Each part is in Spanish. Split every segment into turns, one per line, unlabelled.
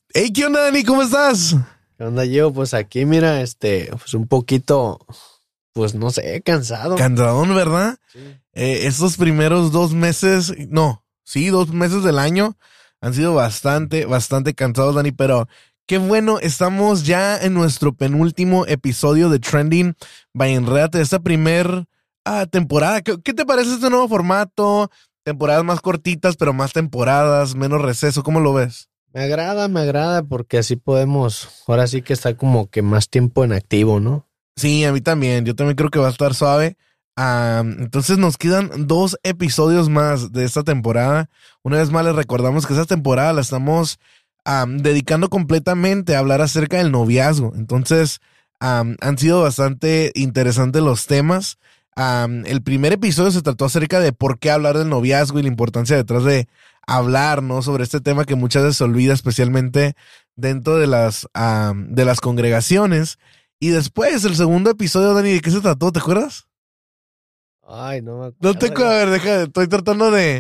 Hey, ¿qué onda, Dani? ¿Cómo estás?
¿Qué onda yo? Pues aquí, mira, pues un poquito, pues no sé, cansado.
Cansadón, ¿verdad?
Sí.
Estos primeros 2 meses, no, sí, 2 meses del año han sido bastante cansados, Dani, pero qué bueno, estamos ya en nuestro penúltimo episodio de Trending by Enrédate de esta temporada. ¿Qué te parece este nuevo formato? Temporadas más cortitas, pero más temporadas, menos receso, ¿cómo lo ves?
Me agrada porque así podemos, ahora sí que está como que más tiempo en activo, ¿no?
Sí, a mí también. Yo también creo que va a estar suave. Entonces nos quedan 2 episodios más de esta temporada. Una vez más les recordamos que esta temporada la estamos dedicando completamente a hablar acerca del noviazgo. Entonces han sido bastante interesantes los temas. El primer episodio se trató acerca de por qué hablar del noviazgo y la importancia detrás de hablar, ¿no? Sobre este tema que muchas veces se olvida, especialmente dentro de las congregaciones. Y después, el segundo episodio, Dani, ¿de qué se trató? ¿Te acuerdas?
Ay, no me
No
acuerdo.
te acuerdas, a ver, estoy tratando de...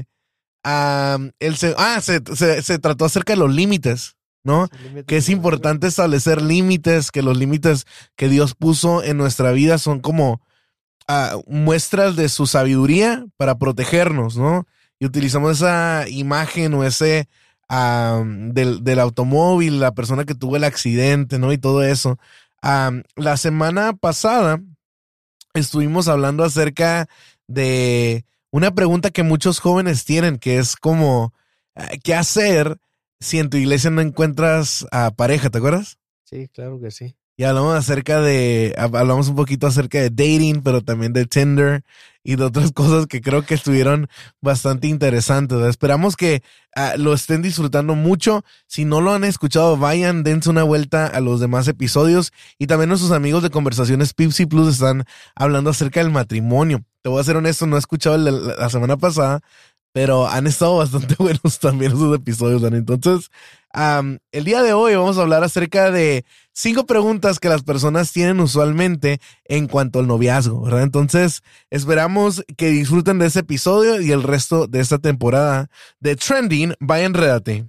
se trató acerca de los límites, ¿no? Que es importante establecer límites, que los límites que Dios puso en nuestra vida son como muestras de su sabiduría para protegernos, ¿no? Y utilizamos esa imagen o ese del automóvil, la persona que tuvo el accidente, ¿no? Y todo eso. La semana pasada estuvimos hablando acerca de una pregunta que muchos jóvenes tienen, que es como, ¿qué hacer si en tu iglesia no encuentras a pareja? ¿Te acuerdas?
Sí, claro que sí.
Y hablamos un poquito acerca de dating, pero también de Tinder y de otras cosas que creo que estuvieron bastante interesantes. Esperamos que lo estén disfrutando mucho. Si no lo han escuchado, vayan, dense una vuelta a los demás episodios. Y también nuestros amigos de Conversaciones Pipsi Plus están hablando acerca del matrimonio. Te voy a ser honesto, no he escuchado el de la semana pasada, pero han estado bastante buenos también esos episodios, Dani. Entonces, el día de hoy vamos a hablar acerca de 5 preguntas que las personas tienen usualmente en cuanto al noviazgo, ¿verdad? Entonces, esperamos que disfruten de ese episodio y el resto de esta temporada de Trending by Enrédate.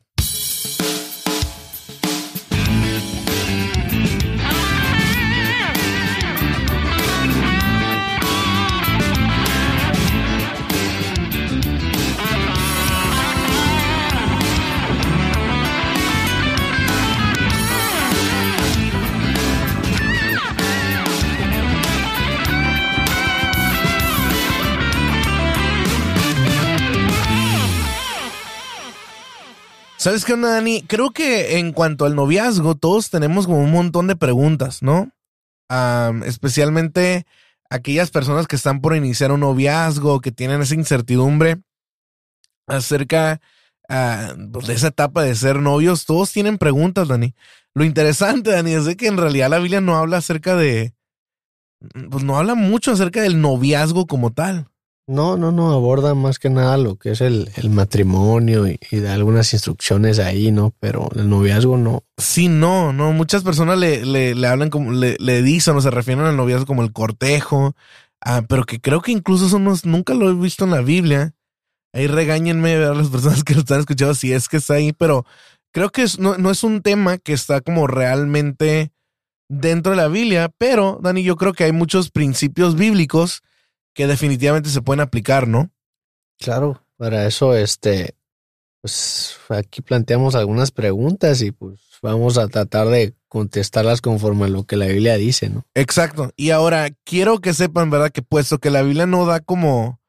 ¿Sabes qué onda, Dani? Creo que en cuanto al noviazgo, todos tenemos como un montón de preguntas, ¿no? Especialmente aquellas personas que están por iniciar un noviazgo, que tienen esa incertidumbre acerca pues de esa etapa de ser novios. Todos tienen preguntas, Dani. Lo interesante, Dani, es de que en realidad la Biblia no habla pues no habla mucho acerca del noviazgo como tal.
No, aborda más que nada lo que es el matrimonio y da algunas instrucciones ahí, ¿no? Pero el noviazgo no.
Sí, no, muchas personas le hablan como, le dicen o se refieren al noviazgo como el cortejo, pero que creo que incluso eso nunca lo he visto en la Biblia. Ahí regáñenme a las personas que lo están escuchando si es que está ahí, pero creo que no es un tema que está como realmente dentro de la Biblia, pero, Dani, yo creo que hay muchos principios bíblicos que definitivamente se pueden aplicar, ¿no?
Claro, para eso, pues aquí planteamos algunas preguntas y pues vamos a tratar de contestarlas conforme a lo que la Biblia dice, ¿no?
Exacto. Y ahora quiero que sepan, ¿verdad? Que puesto que la Biblia no da como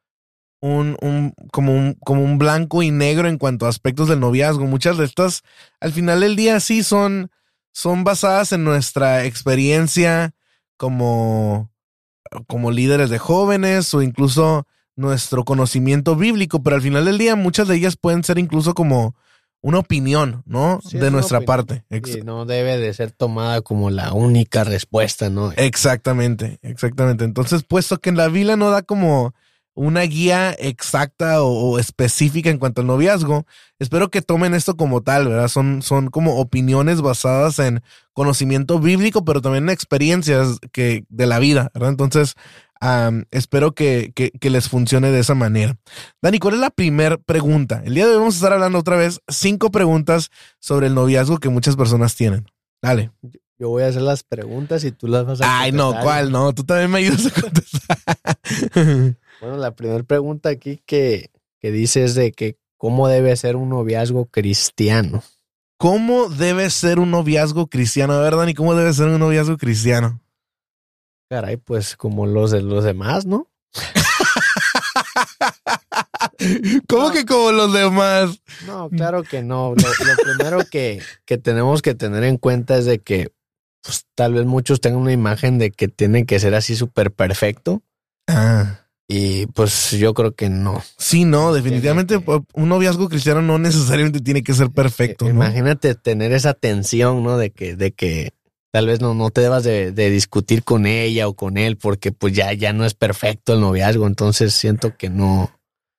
un blanco y negro en cuanto a aspectos del noviazgo, muchas de estas al final del día sí son basadas en nuestra experiencia como líderes de jóvenes o incluso nuestro conocimiento bíblico, pero al final del día muchas de ellas pueden ser incluso como una opinión, ¿no?
Sí,
de nuestra
opinión.
parte.
Y no debe de ser tomada como la única respuesta, ¿no?
Exactamente. Entonces, puesto que en la Biblia no da como una guía exacta o específica en cuanto al noviazgo, espero que tomen esto como tal, ¿verdad? Son como opiniones basadas en conocimiento bíblico, pero también en experiencias de la vida, ¿verdad? Entonces, Espero que les funcione de esa manera. Dani, ¿cuál es la primera pregunta? El día de hoy vamos a estar hablando otra vez 5 preguntas sobre el noviazgo que muchas personas tienen. Dale.
Yo voy a hacer las preguntas y tú las vas a contestar.
Ay, no, ¿cuál? No, tú también me ayudas a contestar.
Bueno, la primera pregunta aquí que dice es de que ¿cómo debe ser un noviazgo cristiano?
¿Cómo debe ser un noviazgo cristiano? A ver, Dani, ¿cómo debe ser un noviazgo cristiano?
Caray, pues como los de los demás, ¿no?
¿Cómo que como los demás?
No, claro que no. Lo primero que tenemos que tener en cuenta es de que pues, tal vez muchos tengan una imagen de que tiene que ser así súper perfecto. Y pues yo creo que no.
Sí, no, definitivamente un noviazgo cristiano no necesariamente tiene que ser perfecto, ¿no?
Imagínate tener esa tensión, ¿no? De que tal vez no te debas de discutir con ella o con él porque pues ya no es perfecto el noviazgo. Entonces siento que no.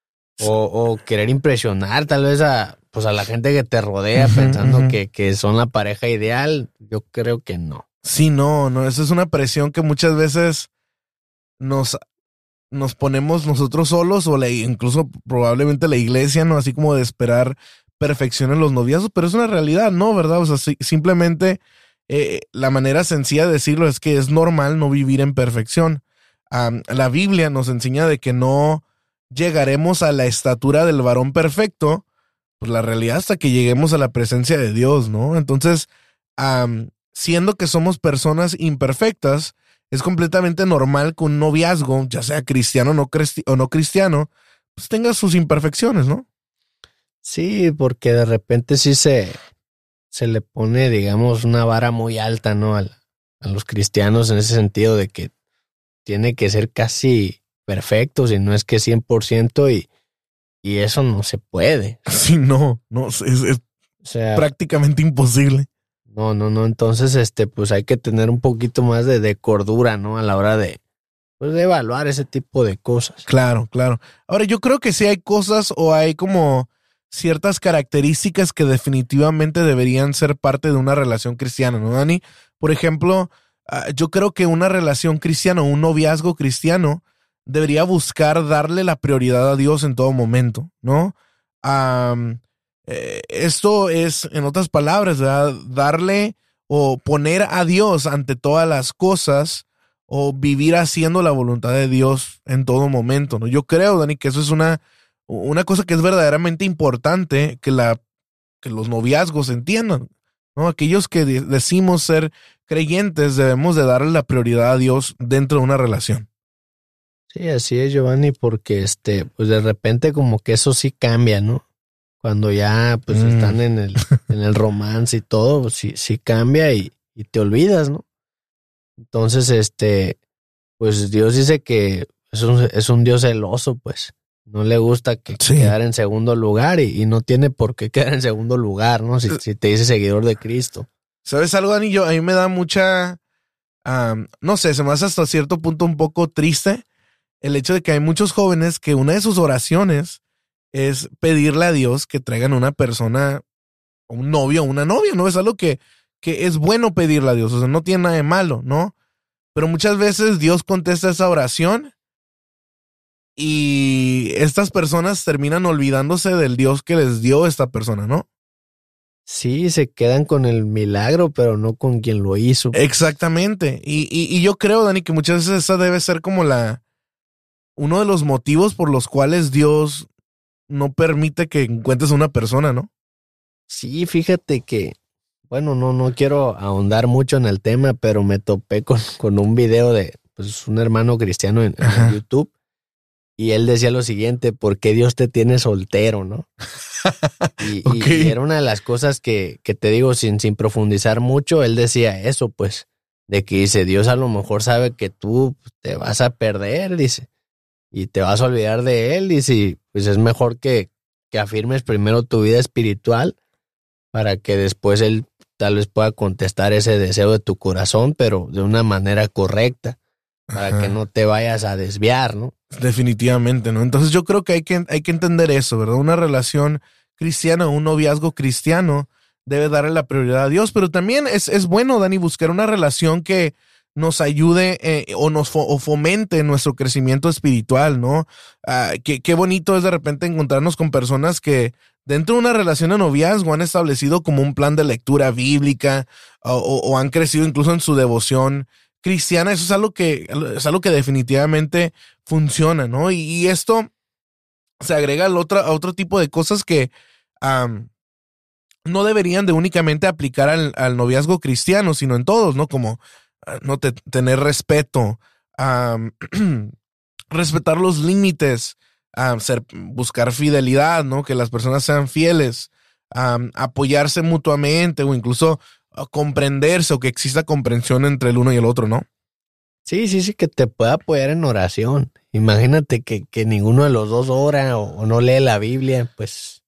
O querer impresionar tal vez a la gente que te rodea pensando que son la pareja ideal. Yo creo que no.
Sí, no, eso es una presión que muchas veces nos ponemos nosotros solos o incluso probablemente la iglesia, ¿no? Así como de esperar perfección en los noviazgos, pero es una realidad, ¿no? ¿Verdad? O sea, simplemente la manera sencilla de decirlo es que es normal no vivir en perfección. La Biblia nos enseña de que no llegaremos a la estatura del varón perfecto, pues la realidad hasta que lleguemos a la presencia de Dios, ¿no? Entonces, siendo que somos personas imperfectas, es completamente normal que un noviazgo, ya sea cristiano o no cristiano, pues tenga sus imperfecciones, ¿no?
Sí, porque de repente sí se le pone, digamos, una vara muy alta, ¿no? A los cristianos en ese sentido de que tiene que ser casi perfecto, si no es que 100%, y eso no se puede.
Sí, no, es
o sea,
prácticamente imposible.
No, entonces pues hay que tener un poquito más de cordura, ¿no? A la hora de evaluar ese tipo de cosas.
Claro. Ahora, yo creo que sí hay cosas o hay como ciertas características que definitivamente deberían ser parte de una relación cristiana, ¿no, Dani? Por ejemplo, yo creo que una relación cristiana, un noviazgo cristiano, debería buscar darle la prioridad a Dios en todo momento, ¿no? Esto es, en otras palabras, ¿verdad? Darle o poner a Dios ante todas las cosas o vivir haciendo la voluntad de Dios en todo momento, ¿no? Yo creo, Dani, que eso es una cosa que es verdaderamente importante que los noviazgos entiendan, ¿no? Aquellos que decimos ser creyentes debemos de darle la prioridad a Dios dentro de una relación.
Sí, así es, Giovanni, porque pues de repente como que eso sí cambia, ¿no? Cuando ya pues están en el romance y todo, pues, sí cambia y te olvidas, ¿no? Entonces, pues Dios dice que es un Dios celoso, pues. No le gusta quedar en segundo lugar y no tiene por qué quedar en segundo lugar, ¿no? Si te dice seguidor de Cristo.
¿Sabes algo, Dani? A mí me da mucha, no sé, se me hace hasta cierto punto un poco triste el hecho de que hay muchos jóvenes que una de sus oraciones es pedirle a Dios que traigan una persona, un novio o una novia, ¿no? Es algo que es bueno pedirle a Dios, o sea, no tiene nada de malo, ¿no? Pero muchas veces Dios contesta esa oración y estas personas terminan olvidándose del Dios que les dio esta persona, ¿no?
Sí, se quedan con el milagro, pero no con quien lo hizo.
Exactamente. Y yo creo, Dani, que muchas veces esa debe ser como uno de los motivos por los cuales Dios no permite que encuentres a una persona, ¿no?
Sí, fíjate que, bueno, no quiero ahondar mucho en el tema, pero me topé con un video de pues, un hermano cristiano en YouTube y él decía lo siguiente: ¿por qué Dios te tiene soltero, no? Y era una de las cosas que te digo sin profundizar mucho. Él decía eso, pues, de que dice, Dios a lo mejor sabe que tú te vas a perder, dice, y te vas a olvidar de él, dice, pues es mejor que afirmes primero tu vida espiritual para que después él tal vez pueda contestar ese deseo de tu corazón, pero de una manera correcta, para que no te vayas a desviar, ¿no?
Definitivamente, ¿no? Entonces yo creo que hay que entender eso, ¿verdad? Una relación cristiana, un noviazgo cristiano debe darle la prioridad a Dios, pero también es bueno, Dani, buscar una relación que nos ayude o fomente nuestro crecimiento espiritual, ¿no? Qué bonito es de repente encontrarnos con personas que dentro de una relación de noviazgo han establecido como un plan de lectura bíblica o han crecido incluso en su devoción cristiana. Eso es algo que definitivamente funciona, ¿no? Y esto se agrega a otro tipo de cosas que no deberían de únicamente aplicar al noviazgo cristiano, sino en todos, ¿no? Como no tener respeto, respetar los límites, buscar fidelidad, ¿no? Que las personas sean fieles, apoyarse mutuamente o incluso comprenderse o que exista comprensión entre el uno y el otro, ¿no?
Sí, que te pueda apoyar en oración. Imagínate que ninguno de los dos ora o no lee la Biblia, pues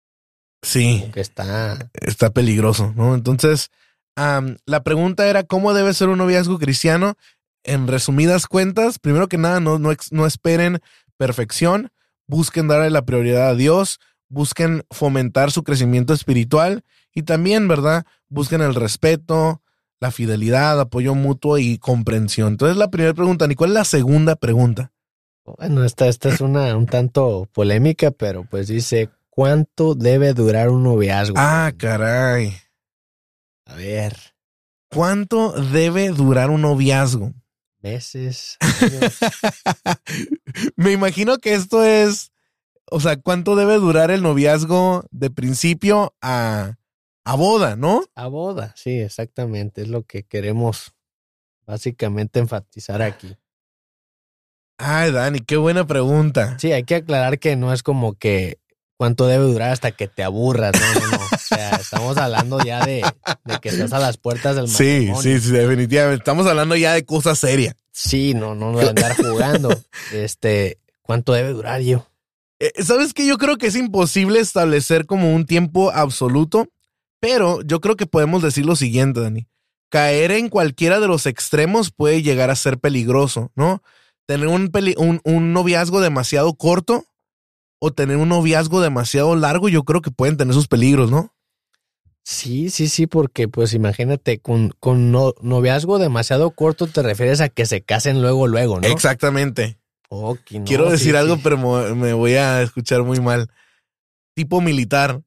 sí,
que
está peligroso, ¿no? Entonces, la pregunta era ¿cómo debe ser un noviazgo cristiano? En resumidas cuentas, primero que nada, no esperen perfección, busquen darle la prioridad a Dios, busquen fomentar su crecimiento espiritual y también, ¿verdad? Busquen el respeto, la fidelidad, apoyo mutuo y comprensión. Entonces, la primera pregunta, ¿y cuál es la segunda pregunta?
Bueno, esta es un tanto polémica, pero pues dice, ¿cuánto debe durar un noviazgo?
Ah, caray.
A ver.
¿Cuánto debe durar un noviazgo?
Meses, años.
Me imagino que esto es, o sea, ¿cuánto debe durar el noviazgo de principio a boda, no?
A boda, sí, exactamente. Es lo que queremos básicamente enfatizar aquí.
Ay, Dani, qué buena pregunta.
Sí, hay que aclarar que no es como que cuánto debe durar hasta que te aburras. No. O sea, estamos hablando ya de que estás a las puertas del matrimonio.
Sí, definitivamente. Estamos hablando ya de cosas serias.
Sí, no de andar jugando. ¿Cuánto debe durar yo?
¿Sabes qué? Yo creo que es imposible establecer como un tiempo absoluto, pero yo creo que podemos decir lo siguiente, Dani. Caer en cualquiera de los extremos puede llegar a ser peligroso, ¿no? Tener un noviazgo demasiado corto o tener un noviazgo demasiado largo, yo creo que pueden tener sus peligros, ¿no?
Sí, porque pues imagínate, con noviazgo demasiado corto te refieres a que se casen luego, ¿no?
Exactamente.
Okay, no,
quiero decir algo,
sí.
pero me voy a escuchar muy mal. Tipo militar.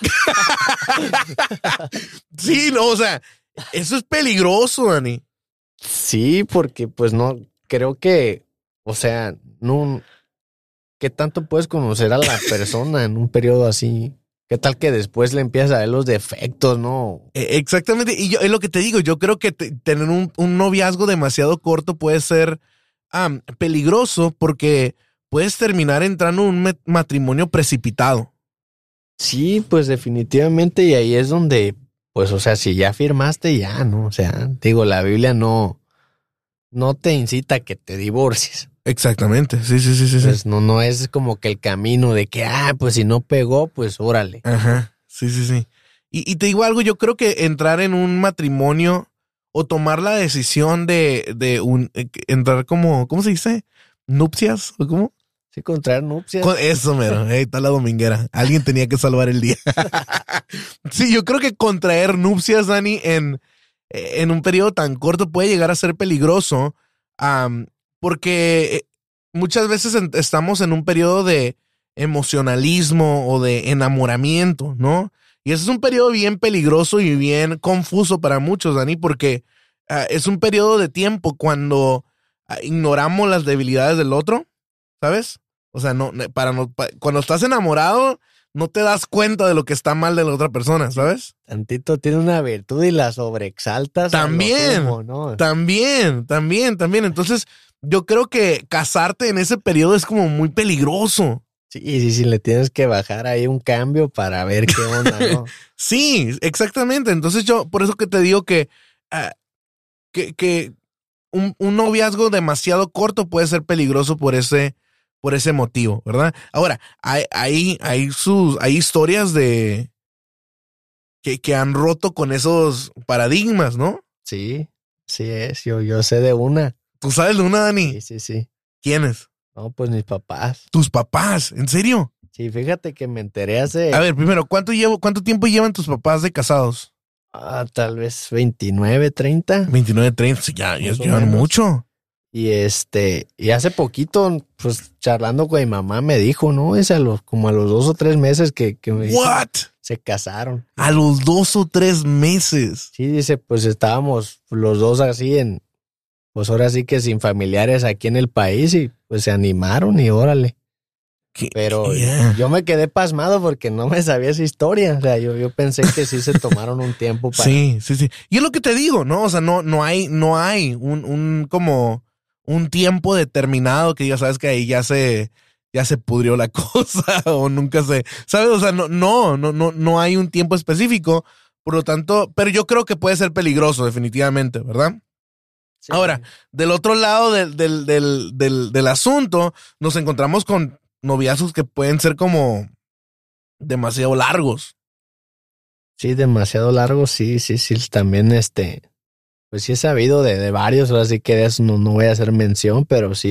Sí, no, o sea, eso es peligroso, Dani.
Sí, porque pues no, creo que, o sea, no, ¿qué tanto puedes conocer a la persona en un periodo así? ¿Qué tal que después le empiezas a ver los defectos, no?
Exactamente, y yo es lo que te digo, yo creo que tener un noviazgo demasiado corto puede ser peligroso porque puedes terminar entrando en un matrimonio precipitado.
Sí, pues definitivamente, y ahí es donde, pues, o sea, si ya firmaste, ya, ¿no? O sea, digo, la Biblia no te incita a que te divorcies.
Exactamente, sí.
Pues no es como que el camino de que, pues si no pegó, pues órale.
Ajá, sí. Y te digo algo, yo creo que entrar en un matrimonio o tomar la decisión de entrar como, ¿cómo se dice? ¿Nupcias? ¿O cómo?
Sí, contraer nupcias.
Eso, mero, ahí está la dominguera. Alguien tenía que salvar el día. Sí, yo creo que contraer nupcias, Dani, en un periodo tan corto puede llegar a ser peligroso, porque muchas veces estamos en un periodo de emocionalismo o de enamoramiento, ¿no? Y ese es un periodo bien peligroso y bien confuso para muchos, Dani, porque es un periodo de tiempo cuando ignoramos las debilidades del otro, ¿sabes? O sea, cuando estás enamorado, no te das cuenta de lo que está mal de la otra persona, ¿sabes?
Tantito tiene una virtud y la sobreexaltas.
También,
sumo, ¿no?
también. Entonces, yo creo que casarte en ese periodo es como muy peligroso.
Sí, le tienes que bajar ahí un cambio para ver qué onda, ¿no?
Sí, exactamente. Entonces yo, por eso que te digo que un noviazgo demasiado corto puede ser peligroso por ese motivo, ¿verdad? Ahora, hay historias de que han roto con esos paradigmas, ¿no?
Sí, yo sé de una.
¿Tú sabes de una, Dani?
Sí.
¿Quiénes?
No, pues mis papás.
¿Tus papás? ¿En serio?
Sí, fíjate que me enteré hace...
A ver, primero, ¿cuánto tiempo llevan tus papás de casados?
Tal vez 29, 30.
29, 30, sí, ya
Más o
llevan
menos.
mucho.
Y hace poquito, pues charlando con mi mamá me dijo, ¿no? Es como a los 2 o 3 meses que me dijo,
What?
se casaron.
A los 2 o 3 meses.
Sí, dice, pues estábamos los dos así pues ahora sí que sin familiares aquí en el país y pues se animaron y órale. Pero
Yeah.
yo me quedé pasmado porque no me sabía esa historia. O sea, yo pensé que sí se tomaron un tiempo para...
Sí. Y es lo que te digo, ¿no? O sea, no hay como un tiempo determinado que ya sabes que ahí ya se pudrió la cosa o nunca ¿sabes? O sea, no hay un tiempo específico, por lo tanto, pero yo creo que puede ser peligroso definitivamente, ¿verdad?
Sí.
Ahora, del otro lado del asunto, nos encontramos con noviazgos que pueden ser como demasiado largos.
Sí, demasiado largo, sí. También pues sí he sabido de varios, ahora sí que de eso no voy a hacer mención, pero sí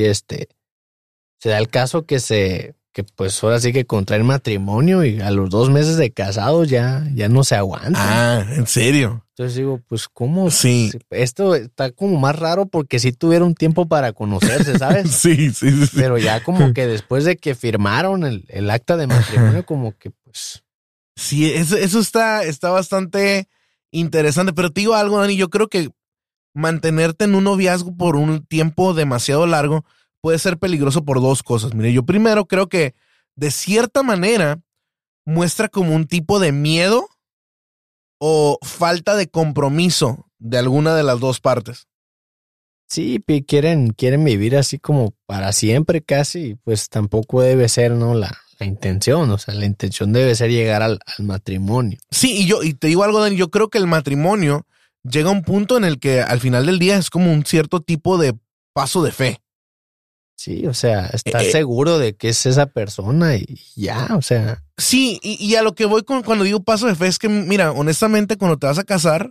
se da el caso que pues ahora sí que contraen matrimonio y a los 2 meses de casados ya no se aguantan.
Ah, ¿en serio?
Entonces digo, pues ¿cómo?
Sí.
Esto está como más raro porque sí tuvieron tiempo para conocerse, ¿sabes?
Sí.
Pero ya como que después de que firmaron el acta de matrimonio, como que pues...
Sí, eso está bastante interesante, pero te digo algo, Dani, yo creo que mantenerte en un noviazgo por un tiempo demasiado largo puede ser peligroso por dos cosas. Mire, yo primero creo que de cierta manera muestra como un tipo de miedo o falta de compromiso de alguna de las dos partes.
Sí, quieren vivir así como para siempre casi, pues tampoco debe ser, ¿no? La intención, o sea, la intención debe ser llegar al matrimonio.
Sí, y te digo algo, Dani, yo creo que el matrimonio llega a un punto en el que al final del día es como un cierto tipo de paso de fe.
Sí, o sea, estás seguro de que es esa persona y ya, o sea.
Sí, y a lo que voy cuando digo paso de fe es que, mira, honestamente, cuando te vas a casar,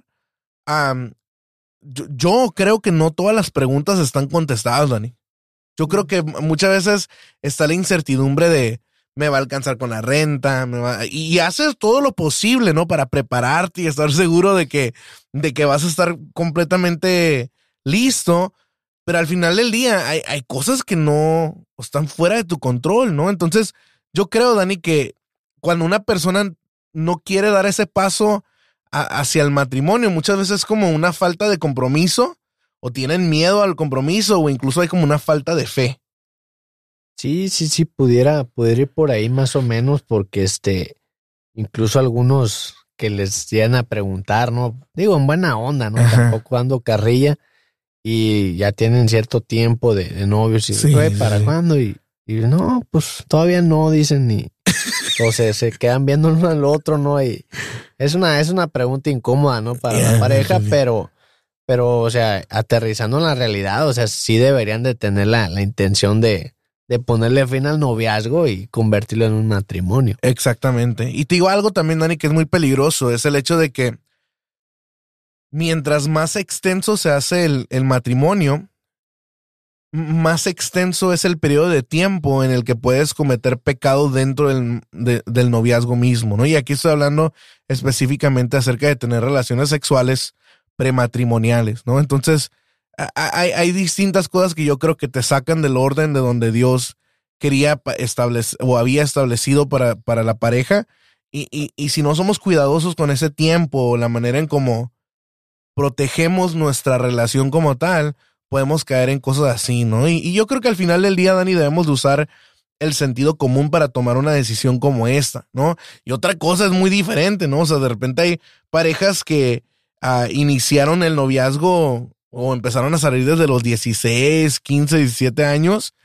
yo creo que no todas las preguntas están contestadas, Dani. Yo creo que muchas veces está la incertidumbre de me va a alcanzar con la renta, y haces todo lo posible, ¿no? Para prepararte y estar seguro de que vas a estar completamente listo, pero al final del día hay cosas que no están fuera de tu control, ¿no? Entonces, yo creo, Dani, que cuando una persona no quiere dar ese paso hacia el matrimonio, muchas veces es como una falta de compromiso, o tienen miedo al compromiso, o incluso hay como una falta de fe.
Sí, pudiera ir por ahí más o menos, porque incluso algunos que les llegan a preguntar, ¿no? Digo, en buena onda, ¿no?
Ajá.
Tampoco dando carrilla, y ya tienen cierto tiempo de novios, y
Sí,
güey,
sí,
¿para
sí.
cuándo? Y no, pues todavía no, dicen, o sea, se quedan viendo uno al otro, ¿no? Y es una pregunta incómoda, ¿no? Para la pareja,
Sí.
pero, o sea, aterrizando en la realidad, o sea, sí deberían de tener la intención de ponerle fin al noviazgo y convertirlo en un matrimonio.
Exactamente. Y te digo algo también, Dani, que es muy peligroso, es el hecho de que mientras más extenso se hace el matrimonio, más extenso es el periodo de tiempo en el que puedes cometer pecado dentro del noviazgo mismo, ¿no? Y aquí estoy hablando específicamente acerca de tener relaciones sexuales prematrimoniales, ¿no? Entonces, hay distintas cosas que yo creo que te sacan del orden de donde Dios quería establecer o había establecido para la pareja. Y si no somos cuidadosos con ese tiempo o la manera en cómo protegemos nuestra relación como tal, podemos caer en cosas así, ¿no? Y yo creo que al final del día, Dani, debemos de usar el sentido común para tomar una decisión como esta, ¿no? Y otra cosa es muy diferente, ¿no? O sea, de repente hay parejas que iniciaron el noviazgo o empezaron a salir desde los 16, 15, 17 años.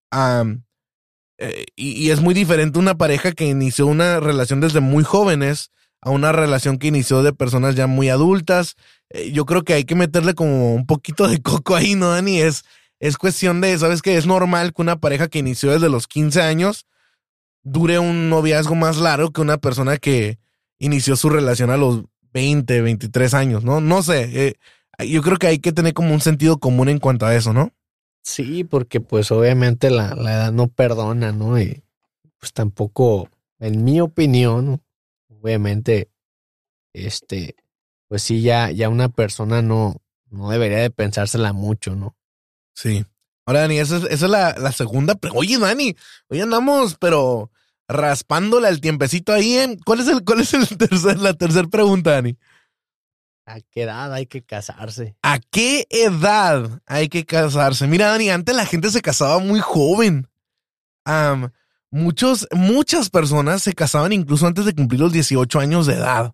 Y es muy diferente una pareja que inició una relación desde muy jóvenes a una relación que inició de personas ya muy adultas. Yo creo que hay que meterle como un poquito de coco ahí, ¿no, Dani? Es cuestión de, ¿sabes qué? Es normal que una pareja que inició desde los 15 años dure un noviazgo más largo que una persona que inició su relación a los 20, 23 años, ¿no? No sé, yo creo que hay que tener como un sentido común en cuanto a eso, ¿no?
Sí, porque pues obviamente la edad no perdona, ¿no? Y pues tampoco, en mi opinión, obviamente, pues pues sí, ya una persona no debería de pensársela mucho, ¿no?
Sí. Ahora, Dani, esa es la segunda. Oye, Dani, hoy andamos, pero raspándole al tiempecito ahí, ¿eh? ¿Cuál es la tercera pregunta, Dani?
¿A qué edad hay que casarse?
¿A qué edad hay que casarse? Mira, Dani, antes la gente se casaba muy joven. Am, muchas personas se casaban incluso antes de cumplir los 18 años de edad.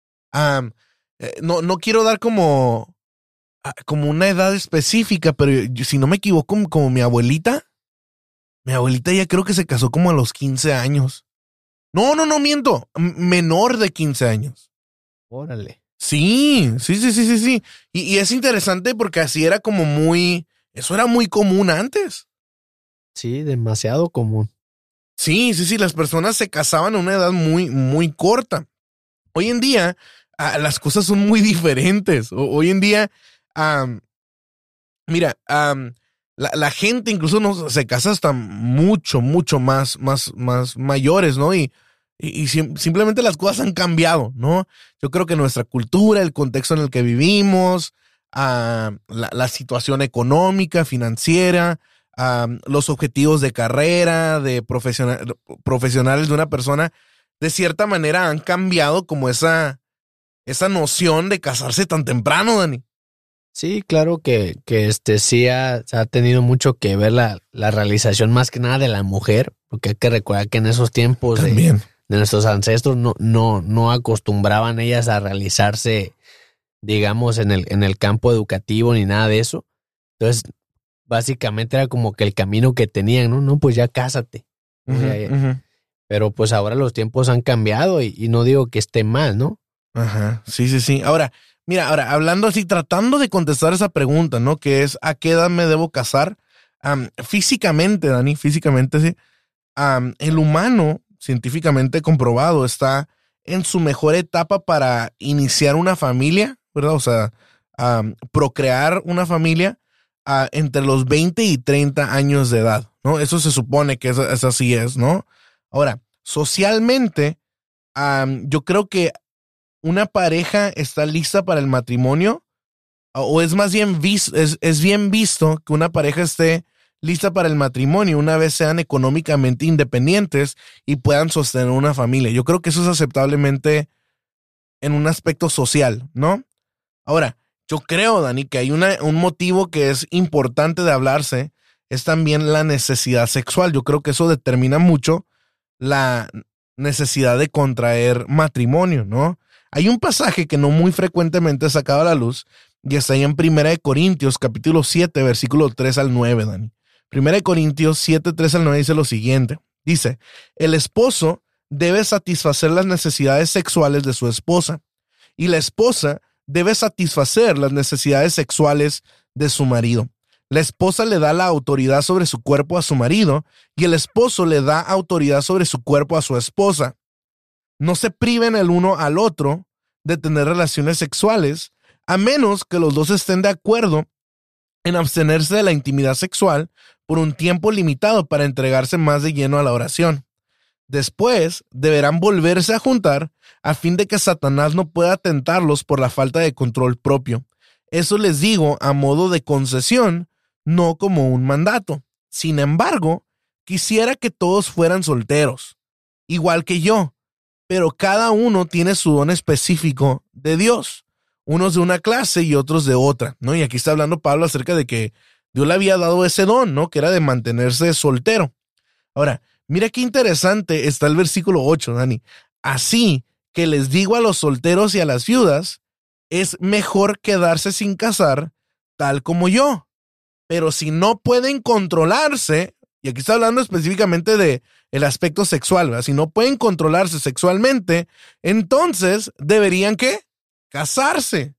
No quiero dar como una edad específica, pero si no me equivoco, como mi abuelita ya creo que se casó como a los 15 años. No, miento, menor de 15 años.
Órale.
Sí. Y es interesante porque así era eso era muy común antes.
Sí, demasiado común.
Sí, las personas se casaban a una edad muy, muy corta. Hoy en día, las cosas son muy diferentes. Hoy en día, mira, la gente incluso no se casa hasta mucho más mayores, ¿no? Y simplemente las cosas han cambiado, ¿no? Yo creo que nuestra cultura, el contexto en el que vivimos, la situación económica, financiera, los objetivos de carrera, de profesionales de una persona, de cierta manera han cambiado como esa noción de casarse tan temprano, Dani.
Sí, claro que sí se ha tenido mucho que ver la realización más que nada de la mujer, porque hay que recordar que en esos tiempos de nuestros ancestros no acostumbraban ellas a realizarse, digamos, en el campo educativo ni nada de eso. Entonces, básicamente era como que el camino que tenían, ¿no? No, pues ya cásate. Pero pues ahora los tiempos han cambiado y no digo que esté mal, ¿no?
Ajá, sí. Ahora, mira, hablando así, tratando de contestar esa pregunta, ¿no? Que es, ¿a qué edad me debo casar? Físicamente, Dani, físicamente, sí. El humano, científicamente comprobado, está en su mejor etapa para iniciar una familia, ¿verdad? O sea, procrear una familia entre los 20 y 30 años de edad, ¿no? Eso se supone que es así es, ¿no? Ahora, socialmente, yo creo que una pareja está lista para el matrimonio, o es más bien es bien visto que una pareja esté lista para el matrimonio una vez sean económicamente independientes y puedan sostener una familia. Yo creo que eso es aceptablemente en un aspecto social, ¿no? Ahora, yo creo, Dani, que hay un motivo que es importante de hablarse, es también la necesidad sexual. Yo creo que eso determina mucho la necesidad de contraer matrimonio, ¿no? Hay un pasaje que no muy frecuentemente es sacado a la luz y está ahí en 1 Corintios, capítulo 7, versículo 3 al 9, Dani. 1 Corintios 7, 3 al 9 dice lo siguiente. Dice, el esposo debe satisfacer las necesidades sexuales de su esposa y la esposa debe satisfacer las necesidades sexuales de su marido. La esposa le da la autoridad sobre su cuerpo a su marido y el esposo le da autoridad sobre su cuerpo a su esposa. No se priven el uno al otro de tener relaciones sexuales, a menos que los dos estén de acuerdo en abstenerse de la intimidad sexual por un tiempo limitado para entregarse más de lleno a la oración. Después deberán volverse a juntar a fin de que Satanás no pueda tentarlos por la falta de control propio. Eso les digo a modo de concesión, no como un mandato. Sin embargo, quisiera que todos fueran solteros, igual que yo, pero cada uno tiene su don específico de Dios, unos de una clase y otros de otra, ¿no? Y aquí está hablando Pablo acerca de que Dios le había dado ese don, ¿no? Que era de mantenerse soltero. Ahora, mira qué interesante está el versículo 8, Dani. Así que les digo a los solteros y a las viudas, es mejor quedarse sin casar, tal como yo. Pero si no pueden controlarse, y aquí está hablando específicamente de el aspecto sexual, ¿verdad? Si no pueden controlarse sexualmente, entonces deberían ¿qué? Casarse.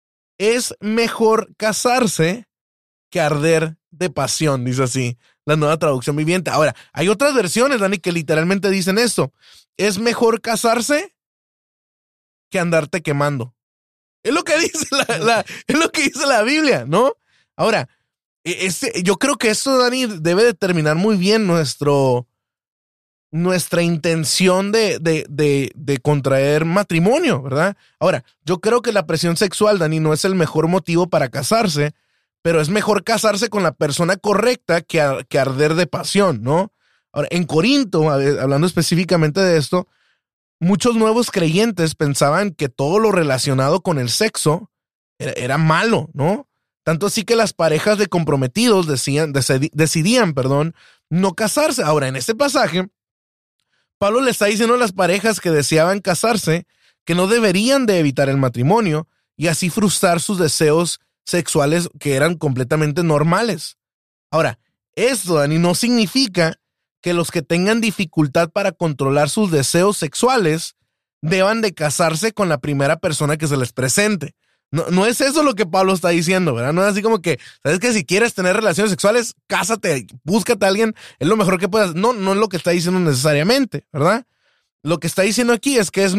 Es mejor casarse que arder de pasión, dice así la Nueva Traducción Viviente. Ahora, hay otras versiones, Dani, que literalmente dicen esto. Es mejor casarse que andarte quemando. Es lo que dice es lo que dice la Biblia, ¿no? Ahora, yo creo que esto, Dani, debe determinar muy bien nuestra intención de contraer matrimonio, ¿verdad? Ahora, yo creo que la presión sexual, Dani, no es el mejor motivo para casarse, pero es mejor casarse con la persona correcta que arder de pasión, ¿no? Ahora, en Corinto, hablando específicamente de esto, muchos nuevos creyentes pensaban que todo lo relacionado con el sexo era malo, ¿no? Tanto así que las parejas de comprometidos decidían, no casarse. Ahora, en este pasaje, Pablo le está diciendo a las parejas que deseaban casarse que no deberían de evitar el matrimonio y así frustrar sus deseos sexuales que eran completamente normales. Ahora, esto, Dani, no significa que los que tengan dificultad para controlar sus deseos sexuales deban de casarse con la primera persona que se les presente. No es eso lo que Pablo está diciendo, ¿verdad? No es así como que, ¿sabes qué? Si quieres tener relaciones sexuales, cásate, búscate a alguien, es lo mejor que puedas. No es lo que está diciendo necesariamente, ¿verdad? Lo que está diciendo aquí es que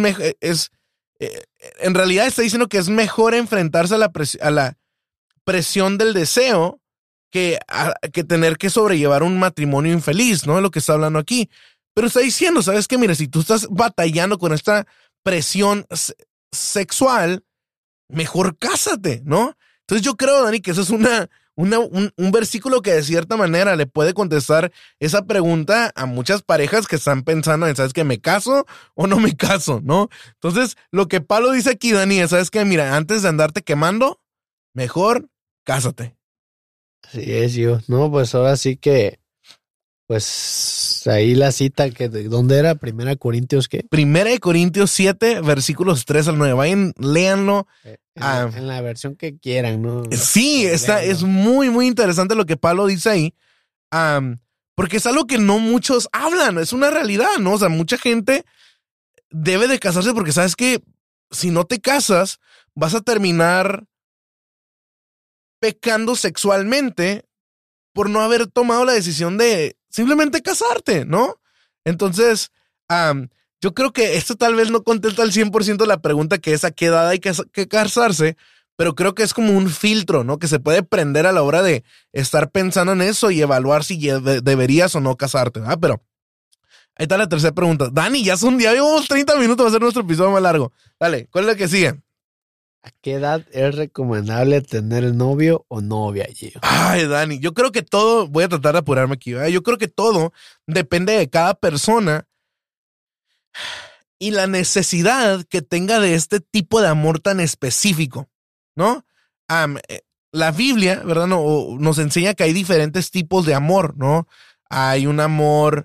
en realidad está diciendo que es mejor enfrentarse a la presión del deseo que tener que sobrellevar un matrimonio infeliz, ¿no? Es lo que está hablando aquí. Pero está diciendo, ¿sabes qué? Mira, si tú estás batallando con esta presión sexual, mejor cásate, ¿no? Entonces yo creo, Dani, que eso es un versículo que de cierta manera le puede contestar esa pregunta a muchas parejas que están pensando en, ¿sabes qué? ¿Me caso o no me caso, no? Entonces, lo que Pablo dice aquí, Dani, es, ¿sabes qué? Mira, antes de andarte quemando, mejor cásate.
Así es, yo. No, pues ahora sí que, pues ahí la cita ¿dónde era? Primera Corintios, ¿qué?
Primera de Corintios 7, versículos 3 al 9. Vayan, léanlo.
En la versión que quieran, ¿no?
Sí, es muy, muy interesante lo que Pablo dice ahí. Porque es algo que no muchos hablan, es una realidad, ¿no? O sea, mucha gente debe de casarse porque sabes que si no te casas, vas a terminar pecando sexualmente por no haber tomado la decisión de simplemente casarte, ¿no? Entonces, yo creo que esto tal vez no contesta al 100% la pregunta que es a qué edad hay que casarse, pero creo que es como un filtro, ¿no? Que se puede prender a la hora de estar pensando en eso y evaluar si deberías o no casarte, ¿verdad? Pero ahí está la tercera pregunta. Dani, ya llevamos 30 minutos, va a ser nuestro episodio más largo. Dale, ¿cuál es la que sigue?
¿A qué edad es recomendable tener novio o novia, Gio?
Ay, Dani, yo creo que todo, voy a tratar de apurarme aquí, ¿verdad? Yo creo que todo depende de cada persona y la necesidad que tenga de este tipo de amor tan específico, ¿no? La Biblia, ¿verdad? Nos enseña que hay diferentes tipos de amor, ¿no? Hay un amor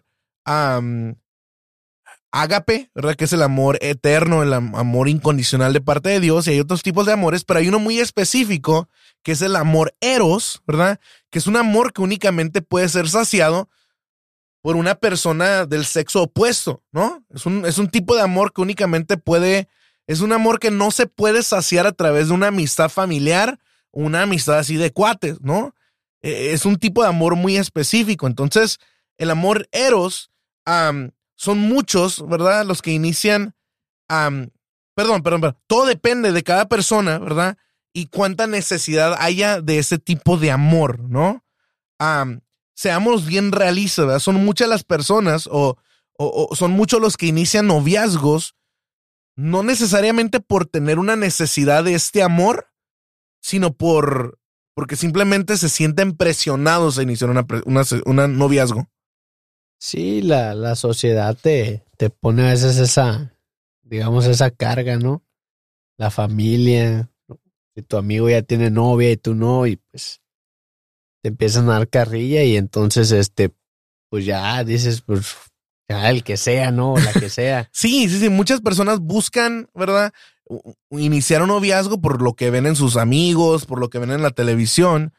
ágape, ¿verdad? Que es el amor eterno, el amor incondicional de parte de Dios, y hay otros tipos de amores, pero hay uno muy específico que es el amor eros, ¿verdad? Que es un amor que únicamente puede ser saciado por una persona del sexo opuesto, ¿no? Es un tipo de amor que únicamente es un amor que no se puede saciar a través de una amistad familiar, una amistad así de cuates, ¿no? Es un tipo de amor muy específico. Entonces, el amor eros, son muchos, ¿verdad? Los que inician, perdón, todo depende de cada persona, ¿verdad? Y cuánta necesidad haya de ese tipo de amor, ¿no? Seamos bien realistas, ¿verdad? Son muchas las personas o son muchos los que inician noviazgos, no necesariamente por tener una necesidad de este amor, sino porque simplemente se sienten presionados a iniciar una noviazgo.
Sí, la sociedad te pone a veces esa carga, ¿no? La familia, ¿no? Si tu amigo ya tiene novia y tú no, y pues te empiezan a dar carrilla y entonces, pues ya dices, pues ya el que sea, ¿no? O la que sea.
Sí, muchas personas buscan, ¿verdad? Iniciar un noviazgo por lo que ven en sus amigos, por lo que ven en la televisión.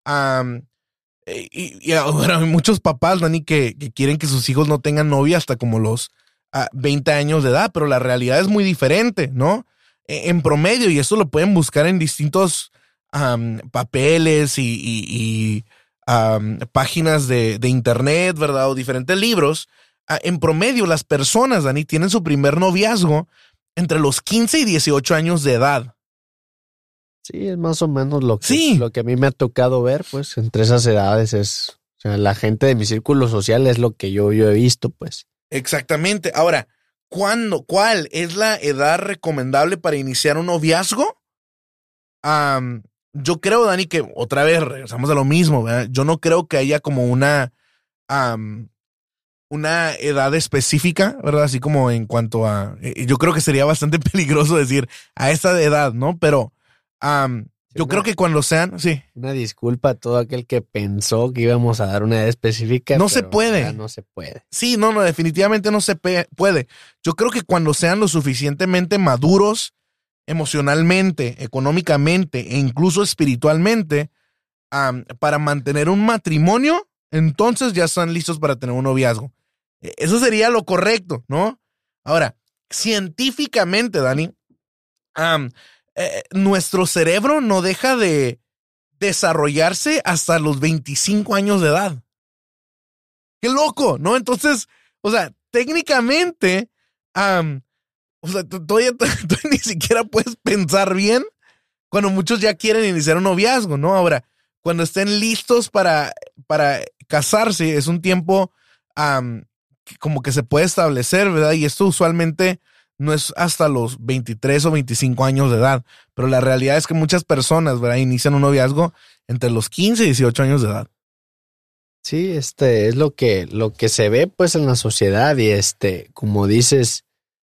Y ahora hay muchos papás, Dani, que quieren que sus hijos no tengan novia hasta como los 20 años de edad, pero la realidad es muy diferente, ¿no? En promedio, y eso lo pueden buscar en distintos papeles y páginas de internet, ¿verdad? O diferentes libros. En promedio, las personas, Dani, tienen su primer noviazgo entre los 15 y 18 años de edad.
Sí, es más o menos lo que a mí me ha tocado ver, pues, entre esas edades o sea, la gente de mi círculo social es lo que yo he visto, pues.
Exactamente. Ahora, ¿cuál es la edad recomendable para iniciar un noviazgo? Yo creo, Dani, que otra vez regresamos a lo mismo, ¿verdad? Yo no creo que haya como una edad específica, ¿verdad? Así como en cuanto a, yo creo que sería bastante peligroso decir a esta edad, ¿no? Pero yo creo que cuando sean, sí.
Una disculpa a todo aquel que pensó que íbamos a dar una edad específica.
No se puede.
No se puede.
Sí, no, definitivamente no se puede. Yo creo que cuando sean lo suficientemente maduros emocionalmente, económicamente e incluso espiritualmente, para mantener un matrimonio, entonces ya están listos para tener un noviazgo. Eso sería lo correcto, ¿no? Ahora, científicamente, Dani, nuestro cerebro no deja de desarrollarse hasta los 25 años de edad. ¡Qué loco! ¿No? Entonces, o sea, técnicamente, o sea, todavía ni siquiera puedes pensar bien cuando muchos ya quieren iniciar un noviazgo, ¿no? Ahora, cuando estén listos para casarse, es un tiempo como que se puede establecer, ¿verdad? Y esto usualmente no es hasta los 23 o 25 años de edad, pero la realidad es que muchas personas, ¿verdad? Inician un noviazgo entre los 15 y 18 años de edad.
Sí, es lo que se ve pues en la sociedad y como dices,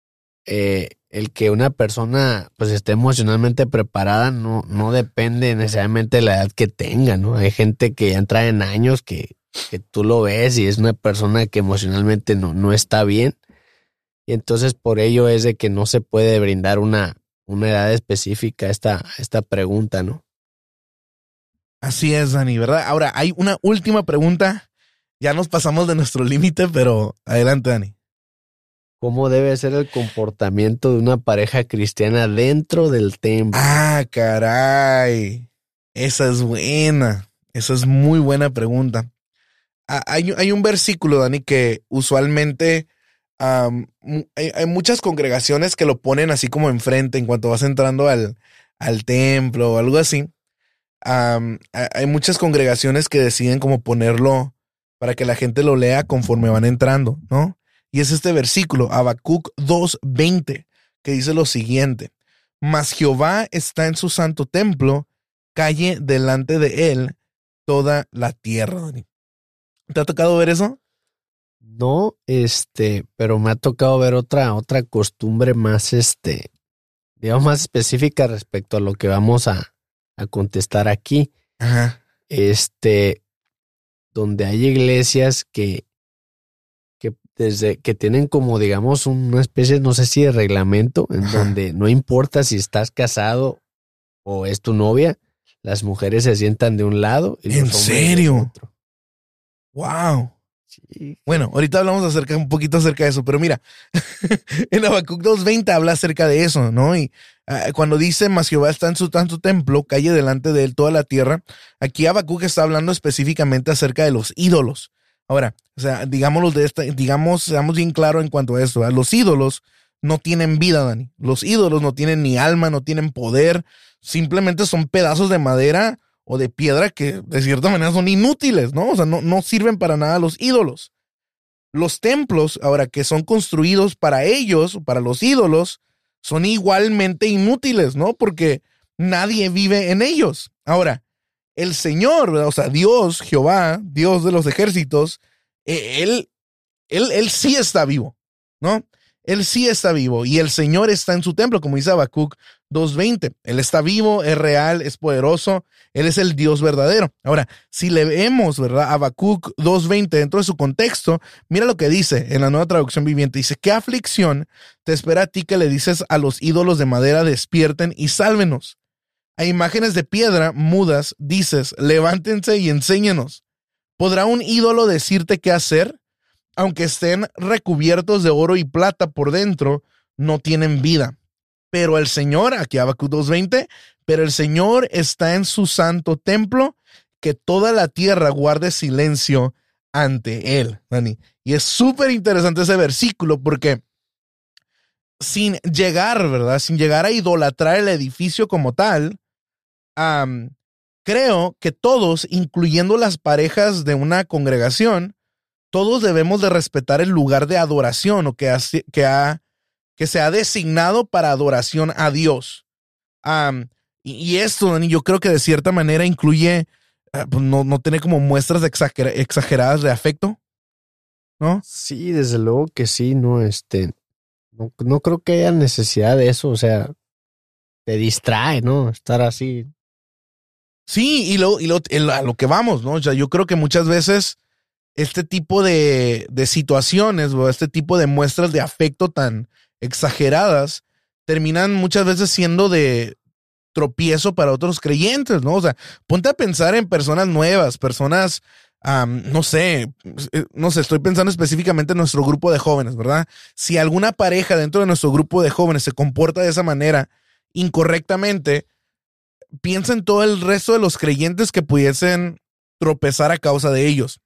el que una persona pues esté emocionalmente preparada no depende necesariamente de la edad que tenga, ¿no? Hay gente que ya entra en años que tú lo ves y es una persona que emocionalmente no está bien. Y entonces por ello es de que no se puede brindar una edad específica a esta pregunta, ¿no?
Así es, Dani, ¿verdad? Ahora, hay una última pregunta. Ya nos pasamos de nuestro límite, pero adelante, Dani.
¿Cómo debe ser el comportamiento de una pareja cristiana dentro del templo?
Ah, caray. Esa es buena. Esa es muy buena pregunta. Hay un versículo, Dani, que usualmente hay muchas congregaciones que lo ponen así como enfrente en cuanto vas entrando al templo o algo así. Hay muchas congregaciones que deciden como ponerlo para que la gente lo lea conforme van entrando, ¿no? Y es este versículo, Habacuc 2:20, que dice lo siguiente: Mas Jehová está en su santo templo, calle delante de él toda la tierra, Dani. ¿Te ha tocado ver eso?
No, pero me ha tocado ver otra costumbre más, digamos, más específica respecto a lo que vamos a contestar aquí.
Ajá.
Donde hay iglesias que desde que tienen como, digamos, una especie, no sé si de reglamento, en
Ajá.
donde no importa si estás casado o es tu novia, las mujeres se sientan de un lado y los
¿En
hombres
serio?
del otro.
Wow.
Sí.
Bueno, ahorita hablamos un poquito acerca de eso, pero mira, en Habacuc 2:20 habla acerca de eso, ¿no? Y cuando dice, mas Jehová está en su templo, calle delante de él toda la tierra, aquí Habacuc está hablando específicamente acerca de los ídolos. Ahora, o sea, seamos bien claros en cuanto a esto, ¿verdad? Los ídolos no tienen vida, Dani. Los ídolos no tienen ni alma, no tienen poder, simplemente son pedazos de madera o de piedra que de cierta manera son inútiles, ¿no? O sea, no sirven para nada los ídolos. Los templos, ahora que son construidos para ellos, para los ídolos, son igualmente inútiles, ¿no? Porque nadie vive en ellos. Ahora, el Señor, ¿verdad? O sea, Dios, Jehová, Dios de los ejércitos, él sí está vivo, ¿no? Él sí está vivo y el Señor está en su templo, como dice Habacuc 2:20. Él está vivo, es real, es poderoso, Él es el Dios verdadero. Ahora, si leemos, ¿verdad? Habacuc 2:20 dentro de su contexto, mira lo que dice en la Nueva Traducción Viviente. Dice, ¿qué aflicción te espera a ti que le dices a los ídolos de madera despierten y sálvenos? A imágenes de piedra mudas dices, levántense y enséñenos. ¿Podrá un ídolo decirte qué hacer? Aunque estén recubiertos de oro y plata por dentro, no tienen vida. Pero el Señor, aquí Habacuc 2:20, pero el Señor está en su santo templo, que toda la tierra guarde silencio ante él, Dani. Y es súper interesante ese versículo porque sin llegar, ¿verdad? Sin llegar a idolatrar el edificio como tal, creo que todos, incluyendo las parejas de una congregación, todos debemos de respetar el lugar de adoración o que se ha designado para adoración a Dios. Y esto, Dani, yo creo que de cierta manera incluye pues no tener como muestras exageradas de afecto, ¿no?
Sí, desde luego que sí, no, no creo que haya necesidad de eso, o sea, te distrae, ¿no? Estar así.
Sí, a lo que vamos, ¿no? O sea, yo creo que muchas veces este tipo de situaciones o este tipo de muestras de afecto tan exageradas terminan muchas veces siendo de tropiezo para otros creyentes, ¿no? O sea, ponte a pensar en personas nuevas, personas, no sé, estoy pensando específicamente en nuestro grupo de jóvenes, ¿verdad? Si alguna pareja dentro de nuestro grupo de jóvenes se comporta de esa manera incorrectamente, piensa en todo el resto de los creyentes que pudiesen tropezar a causa de ellos.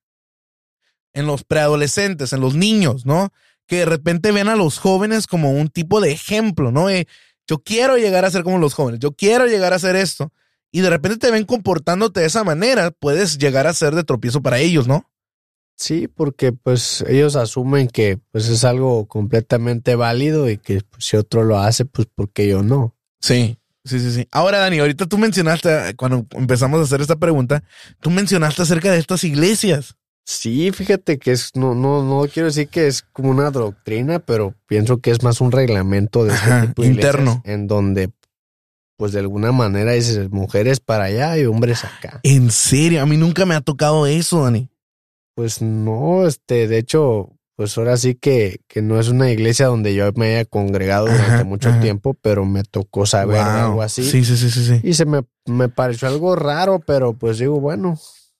En los preadolescentes, en los niños, ¿no? Que de repente ven a los jóvenes como un tipo de ejemplo, ¿no? Yo quiero llegar a ser como los jóvenes, yo quiero llegar a hacer esto. Y de repente te ven comportándote de esa manera, puedes llegar a ser de tropiezo para ellos, ¿no?
Sí, porque pues ellos asumen que pues es algo completamente válido y que pues, si otro lo hace, pues porque yo no.
Sí. Ahora, Dani, ahorita tú mencionaste, cuando empezamos a hacer esta pregunta, tú mencionaste acerca de estas iglesias.
Sí, fíjate que no quiero decir que es como una doctrina, pero pienso que es más un reglamento de este tipo de
interno,
en donde, pues de alguna manera dices mujeres para allá y hombres acá.
¿En serio? A mí nunca me ha tocado eso, Dani.
Pues no, de hecho, pues ahora sí que no es una iglesia donde yo me haya congregado durante mucho tiempo, pero me tocó saber algo así.
Sí.
Y me pareció algo raro, pero pues digo, bueno.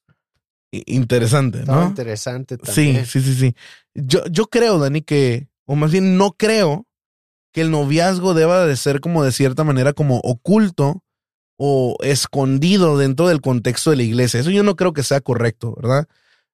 Interesante, ¿no?
Estaba interesante también.
Sí. Yo creo, Dani, o más bien no creo que el noviazgo deba de ser como de cierta manera como oculto o escondido dentro del contexto de la iglesia. Eso yo no creo que sea correcto, ¿verdad?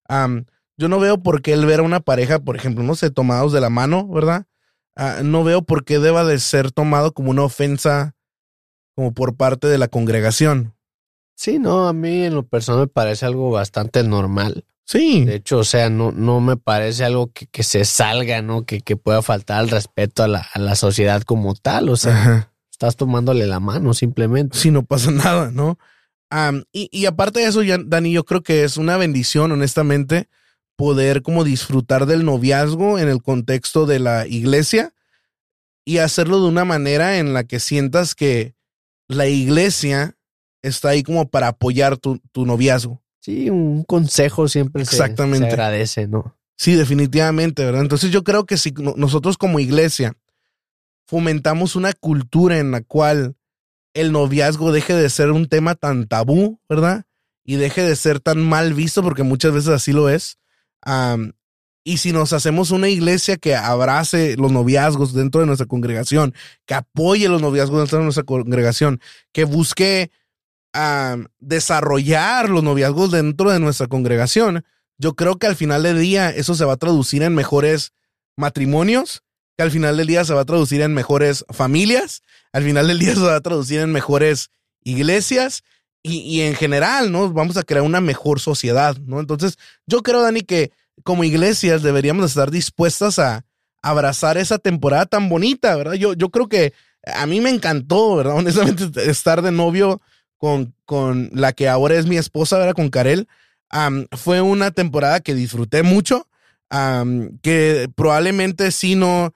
Yo no veo por qué el ver a una pareja, por ejemplo, no sé, tomados de la mano, ¿verdad? No veo por qué deba de ser tomado como una ofensa como por parte de la congregación.
Sí, no, a mí en lo personal me parece algo bastante normal.
Sí.
De hecho, o sea, no me parece algo que se salga, ¿no? Que pueda faltar al respeto a la sociedad como tal. O sea, estás tomándole la mano simplemente.
Sí, no pasa nada, ¿no? Y aparte de eso, Dani, yo creo que es una bendición, honestamente, poder como disfrutar del noviazgo en el contexto de la iglesia y hacerlo de una manera en la que sientas que la iglesia está ahí como para apoyar tu noviazgo.
Sí, un consejo siempre se agradece, ¿no?
Sí, definitivamente, ¿verdad? Entonces yo creo que si nosotros como iglesia fomentamos una cultura en la cual el noviazgo deje de ser un tema tan tabú, ¿verdad? Y deje de ser tan mal visto, porque muchas veces así lo es. Y si nos hacemos una iglesia que abrace los noviazgos dentro de nuestra congregación, que apoye los noviazgos dentro de nuestra congregación, que busque desarrollar los noviazgos dentro de nuestra congregación, yo creo que al final del día eso se va a traducir en mejores matrimonios, que al final del día se va a traducir en mejores familias, al final del día se va a traducir en mejores iglesias y en general, ¿no? Vamos a crear una mejor sociedad, ¿no? Entonces, yo creo, Dani, que como iglesias deberíamos estar dispuestas a abrazar esa temporada tan bonita, ¿verdad? Yo creo que a mí me encantó, ¿verdad? Honestamente, estar de novio con la que ahora es mi esposa, ¿verdad? Con Karel. Fue una temporada que disfruté mucho, que probablemente sí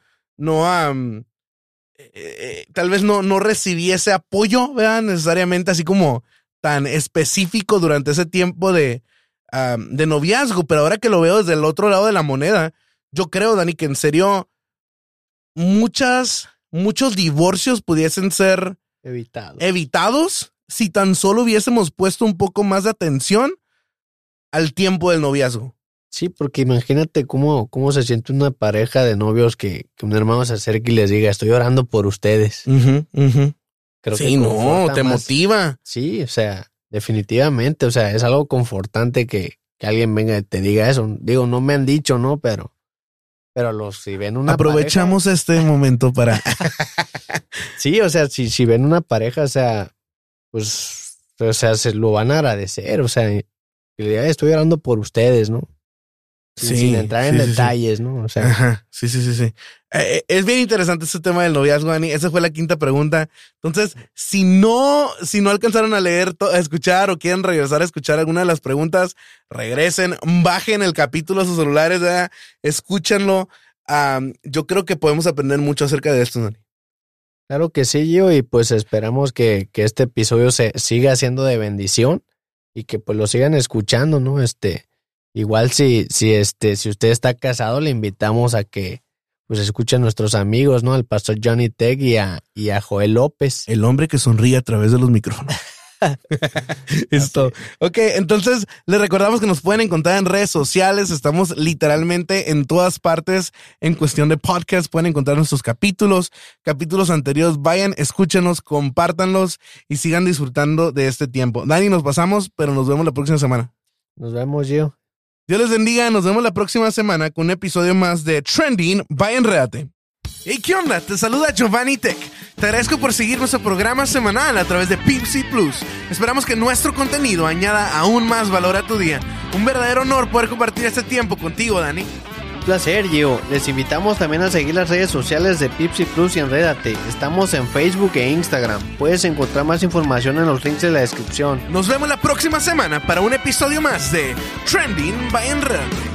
tal vez no recibí ese apoyo, ¿verdad? Necesariamente así como tan específico durante ese tiempo de noviazgo, pero ahora que lo veo desde el otro lado de la moneda, yo creo, Dani, que en serio muchos divorcios pudiesen ser evitados si tan solo hubiésemos puesto un poco más de atención al tiempo del noviazgo.
Sí, porque imagínate cómo se siente una pareja de novios que un hermano se acerque y les diga, estoy orando por ustedes. Creo
sí, que te motiva.
Sí, o sea, definitivamente, o sea, es algo confortante que alguien venga y te diga eso. Digo, no me han dicho, ¿no? Pero si ven una
aprovechamos
pareja,
este momento para...
Sí, o sea, si ven una pareja, o sea, pues, o sea, se lo van a agradecer, o sea, que le diga, estoy orando por ustedes, ¿no? sin entrar en detalles, ¿no? O sea.
Ajá. Sí. Es bien interesante este tema del noviazgo, Dani. Esa fue la quinta pregunta. Entonces, si no alcanzaron a leer, a escuchar o quieren regresar a escuchar alguna de las preguntas, regresen, bajen el capítulo a sus celulares, ¿verdad? Escúchanlo. Yo creo que podemos aprender mucho acerca de esto, Dani.
Claro que sí, Gio, y pues esperamos que este episodio se siga siendo de bendición y que pues lo sigan escuchando, ¿no? Igual si usted está casado, le invitamos a que pues escuchen a nuestros amigos, ¿no? Al pastor Johnny Tech y a Joel López.
El hombre que sonríe a través de los micrófonos. Esto. Ok, entonces les recordamos que nos pueden encontrar en redes sociales. Estamos literalmente en todas partes en cuestión de podcast. Pueden encontrar nuestros capítulos anteriores. Vayan, escúchenos, compártanlos y sigan disfrutando de este tiempo. Dani, nos pasamos, pero nos vemos la próxima semana.
Nos vemos, Gio.
Dios les bendiga. Nos vemos la próxima semana con un episodio más de Trending by Enrédate. Hey, ¿qué onda? Te saluda Giovanni Tech. Te agradezco por seguir nuestro programa semanal a través de Pipsy Plus. Esperamos que nuestro contenido añada aún más valor a tu día. Un verdadero honor poder compartir este tiempo contigo, Dani.
Un placer, Gio. Les invitamos también a seguir las redes sociales de Pipsy Plus y Enrédate. Estamos en Facebook e Instagram. Puedes encontrar más información en los links de la descripción.
Nos vemos la próxima semana para un episodio más de Trending by Enrédate.